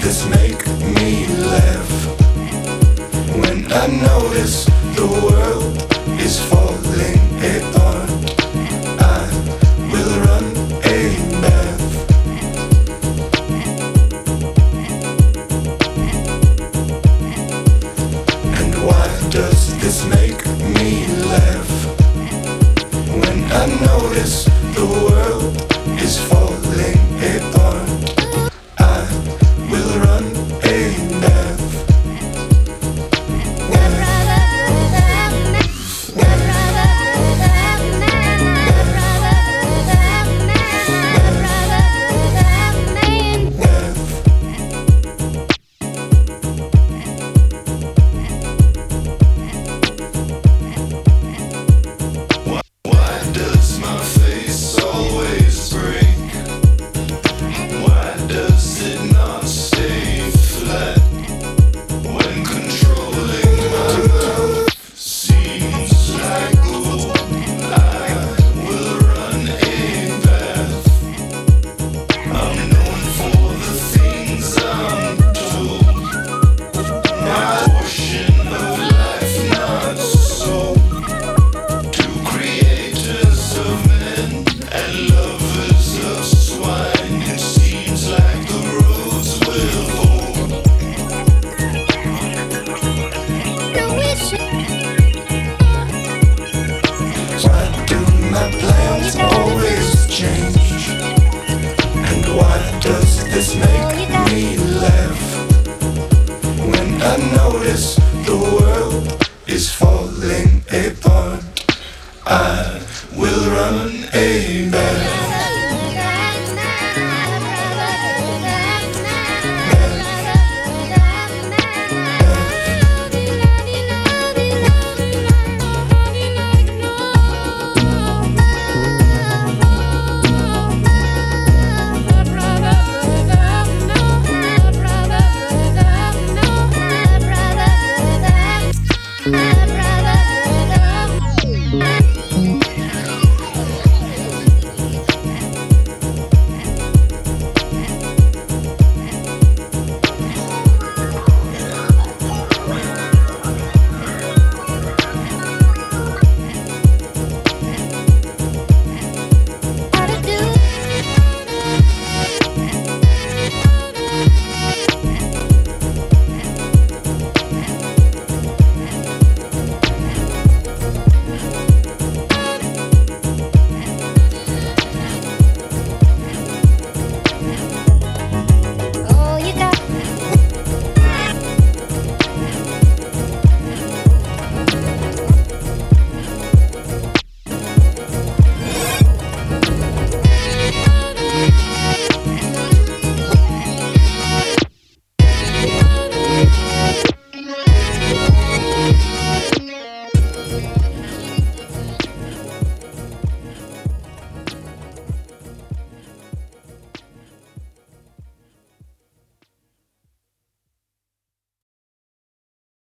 this make me laugh? When I notice the world is falling apart, I will run a bath. And why does this make me laugh? When I notice the world is falling apart, I will run a bath. Why does my face always break? Why does it not stay flat? When controlling my mouth seems like gold, I will run a bath. I'm known for the things I'm told. My portion of life not so. To creators of men and lovers of swine, it seems like the roads will hold. Why do my plans always change? And why does this make me laugh? When I notice